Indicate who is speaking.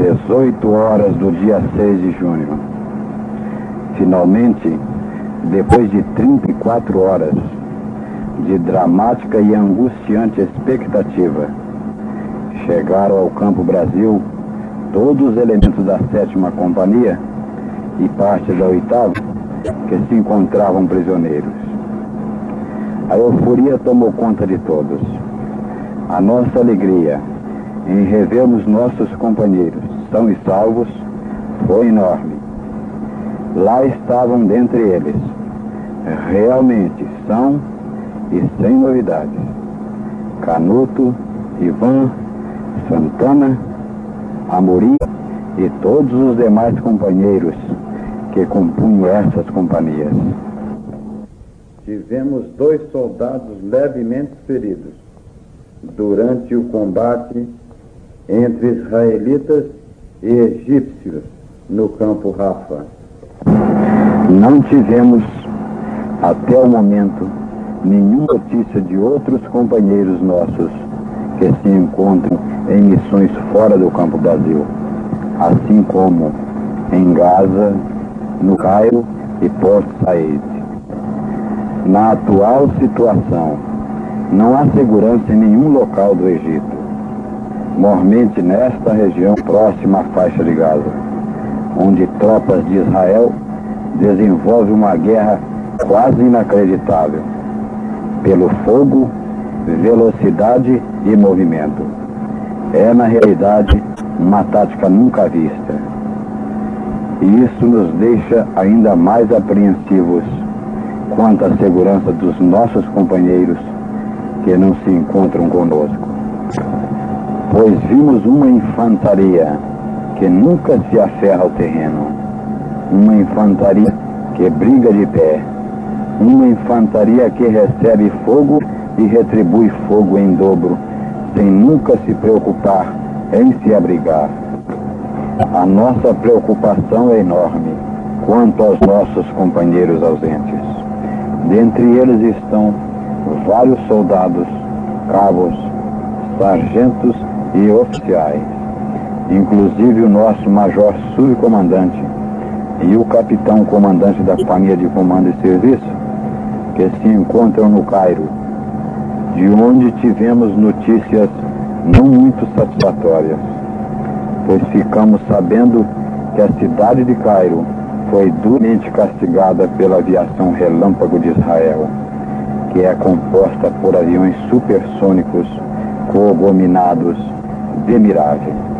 Speaker 1: 18 horas do dia 6 de junho. Finalmente, depois de 34 horas de dramática e angustiante expectativa, chegaram ao Campo Brasil todos os elementos da 7ª Companhia e parte da 8ª que se encontravam prisioneiros. A euforia tomou conta de todos. A nossa alegria em revermos nossos companheiros sãos e salvos foi enorme. Lá estavam dentre eles, realmente são e sem novidades, Canuto, Ivan, Santana, Amorim e todos os demais companheiros que compunham essas companhias. Tivemos 2 soldados levemente feridos durante o combate entre israelitas e egípcios no campo Rafa. Não tivemos, até o momento, nenhuma notícia de outros companheiros nossos que se encontram em missões fora do Campo Brasil, assim como em Gaza, no Cairo e Port Said. Na atual situação, não há segurança em nenhum local do Egito, mormente nesta região próxima à faixa de Gaza, onde tropas de Israel desenvolvem uma guerra quase inacreditável, pelo fogo, velocidade e movimento. É, na realidade, uma tática nunca vista. E isso nos deixa ainda mais apreensivos quanto à segurança dos nossos companheiros que não se encontram conosco. Pois vimos uma infantaria que nunca se aferra ao terreno, uma infantaria que briga de pé, uma infantaria que recebe fogo e retribui fogo em dobro, sem nunca se preocupar em se abrigar. A nossa preocupação é enorme quanto aos nossos companheiros ausentes. Dentre eles estão vários soldados, cabos, sargentos e oficiais, inclusive o nosso major subcomandante e o capitão comandante da Companhia de Comando e Serviço, que se encontram no Cairo, de onde tivemos notícias não muito satisfatórias, pois ficamos sabendo que a cidade de Cairo foi duramente castigada pela aviação relâmpago de Israel, que é composta por aviões supersônicos cogominados de Mirage.